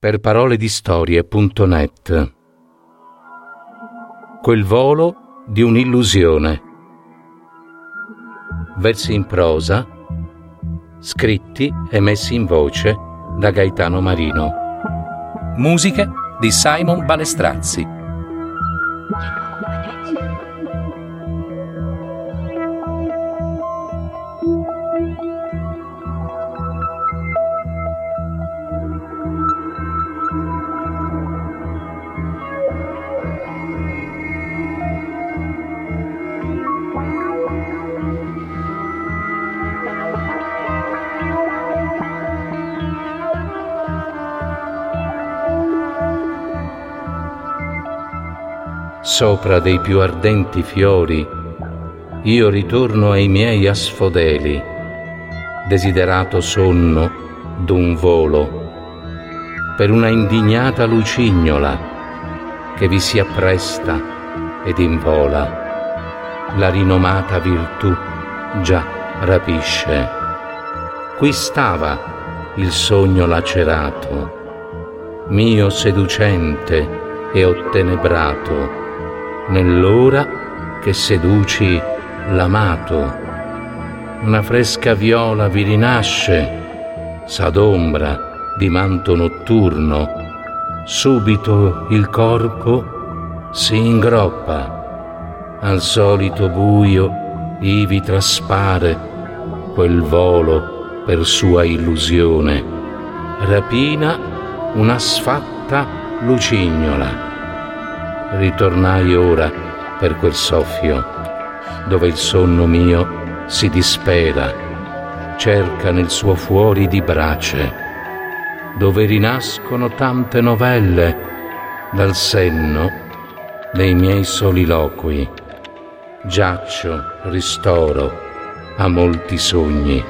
per paroledistorie.net. Quel volo di un'illusione. Versi in prosa, scritti e messi in voce da Gaetano Marino. Musiche di Simon Balestrazzi. Sopra dei più ardenti fiori io ritorno ai miei asfodeli, desiderato sonno d'un volo, per una indignata lucignola che vi si appresta ed invola. La rinomata virtù già rapisce. Qui stava il sogno lacerato, mio seducente e ottenebrato, nell'ora che seduci l'amato. Una fresca viola vi rinasce, s'adombra di manto notturno, subito il corpo si ingroppa, al solito buio ivi traspare quel volo per sua illusione, rapina una sfatta lucignola. Ritornai ora per quel soffio, dove il sonno mio si dispera, cerca nel suo fuori di brace, dove rinascono tante novelle dal senno dei miei soliloqui. Giaccio ristoro a molti sogni.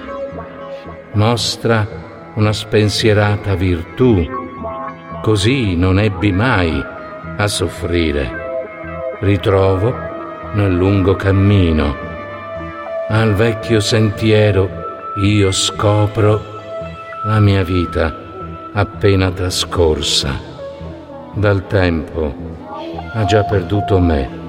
Mostra una spensierata virtù, così non ebbi mai a soffrire. Ritrovo nel lungo cammino, al vecchio sentiero io scopro la mia vita appena trascorsa. Dal tempo ha già perduto me.